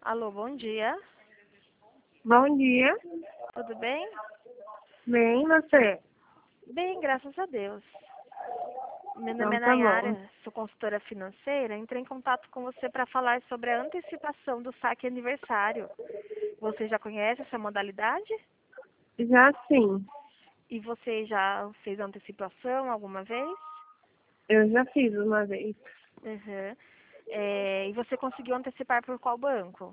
Alô, bom dia. Bom dia. Tudo bem? Bem, você? Bem, graças a Deus. Meu nome Então é tá bom. Nayara, sou consultora financeira. Entrei em contato com você para falar sobre a antecipação do saque aniversário. Você já conhece essa modalidade? Já sim, E você já fez a antecipação alguma vez? eu já fiz uma vez. Uhum. E você conseguiu antecipar por qual banco?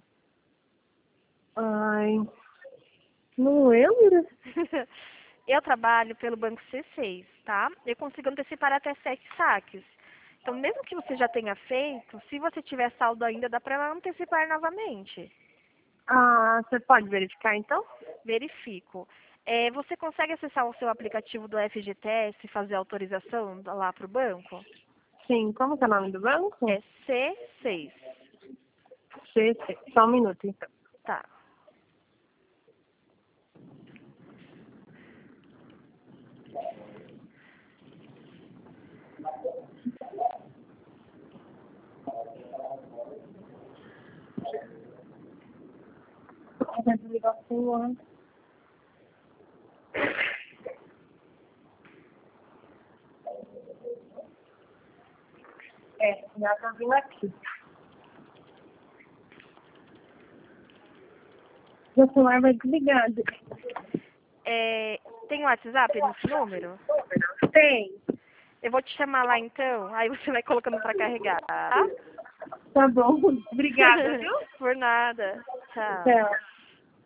Ai, não lembro. Eu trabalho pelo Banco C6, tá? Eu consigo antecipar até 7 saques. Então, mesmo que você já tenha feito, se você tiver saldo ainda, dá para antecipar novamente. Ah, você pode verificar então? Verifico. Você consegue acessar o seu aplicativo do FGTS e fazer autorização lá para o banco? Sim, como que é o nome do banco? É C6. CC. Só um minuto então. Tá. Vai desligar o celular. Já tá vindo aqui. Meu celular vai desligado. Tem WhatsApp nesse número? Tem. Eu vou te chamar lá então, aí você vai colocando para carregar, tá? Tá bom. Obrigada, viu? Por nada. Tchau. Tchau.